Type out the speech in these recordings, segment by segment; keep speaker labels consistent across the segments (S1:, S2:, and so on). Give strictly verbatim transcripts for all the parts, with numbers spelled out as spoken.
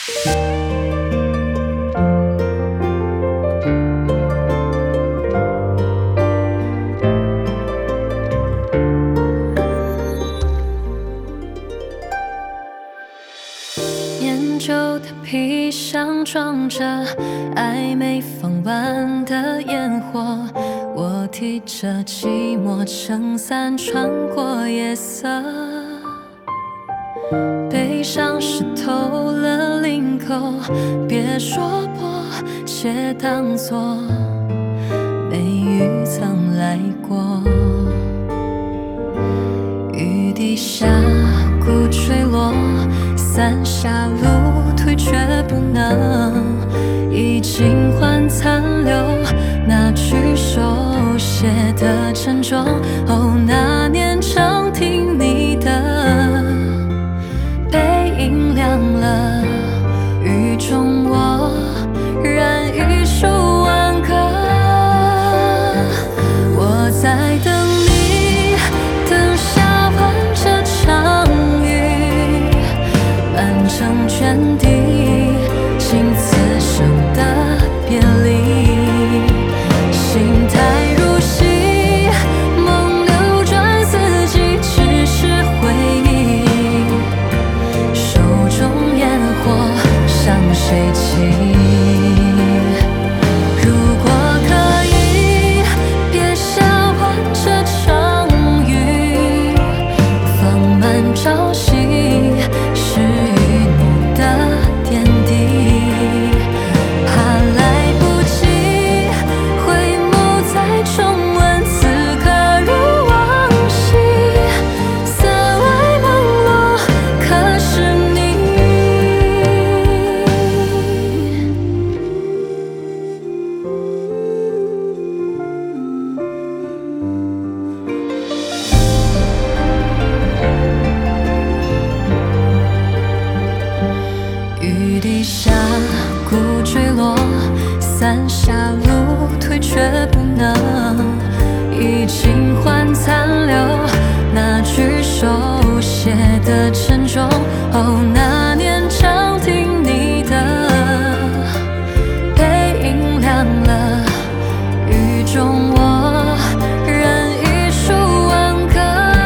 S1: 研究的皮箱装着暧昧放完的烟火，我提着寂寞撑伞穿过夜色，悲伤湿透了领口，别说破，且当作没雨曾来过。雨滴下鼓坠落，伞下路退却不能，已经换残留那句手写的沉重。哦，那年常听你的背影亮了，雨中我燃一首挽歌。我在等你，等下完这场雨，满城全地经此生的别离，心态如戏，梦流转四季，只是回忆，手中烟火向谁寄？如果可以，别下完这场雨，放满朝夕，是与你的点滴，怕来不及回眸再重温，此刻如往昔，色外朦胧，可是你。雨滴下鼓坠落，伞下路退却不能，已经换残留那句手写的沉重。哦，那年常听你的背影亮了，雨中我燃一首挽歌。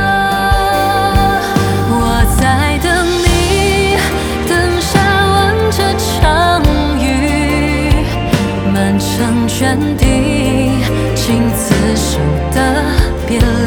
S1: 我在等你，等下完这场雨，满城全地经此生的别离。